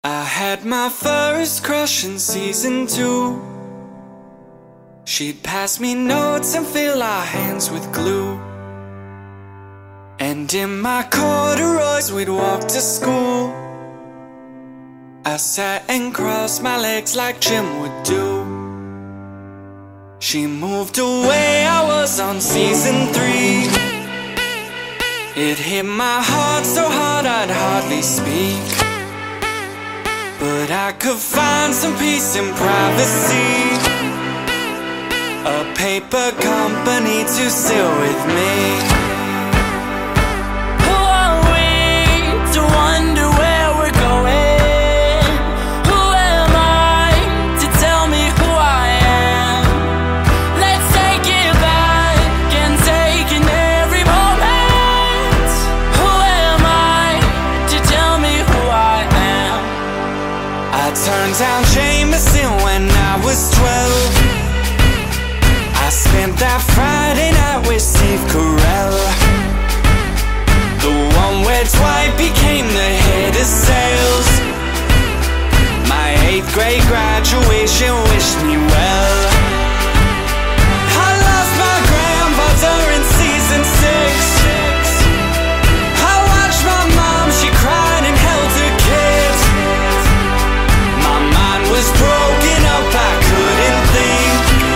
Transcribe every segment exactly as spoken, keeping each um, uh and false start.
I had my first crush in season two. She'd pass me notes and fill our hands with glue. And in my corduroys we'd walk to school. I sat and crossed my legs like Jim would do. She moved away, I was on season three. It hit my heart so hard I'd hardly speak, but I could find some peace in privacy. A paper company to sit with me. Who are we to wonder where we're going? Who am I to tell me who I am? Let's take it back and take in every moment. Who am I to tell me who I am? I turned down Jameson when I was twelve. I spent that Friday night with Steve Carell, the one where Dwight became the head of sales. My eighth grade graduation wished me well. I lost my grandfather in season six. I watched my mom, she cried and held her kids. My mind was broken up, I couldn't think,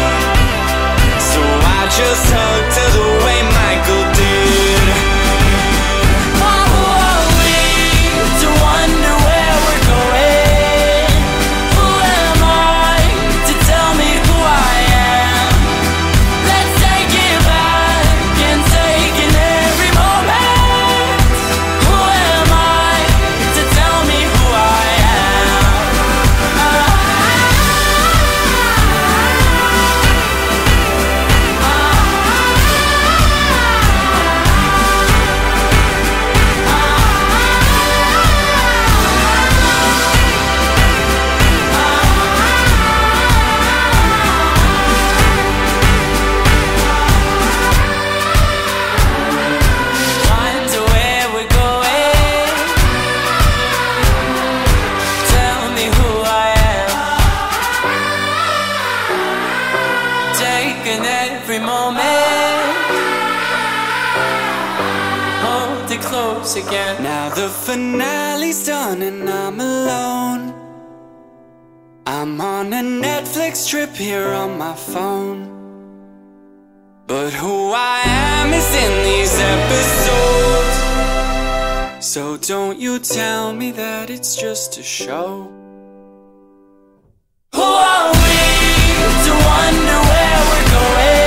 I just hugged her the way Michael did. Oh, who are we to wonder where we're going? Who am I to tell me who I am? Let's take it back and take in every moment. Who am I to tell me who I am? Every moment, hold it close again. Now the finale's done and I'm alone. I'm on a Netflix trip here on my phone, but who I am is in these episodes. So don't you tell me that it's just a show. Who are we to wonder where we're going?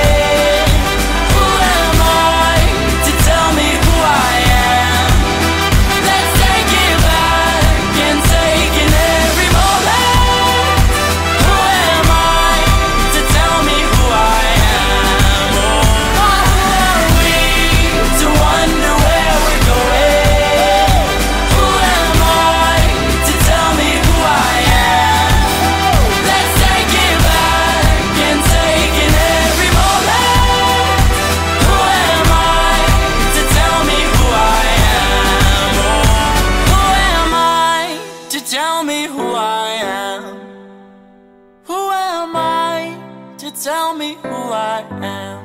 Tell me who I am. Who am I to tell me who I am?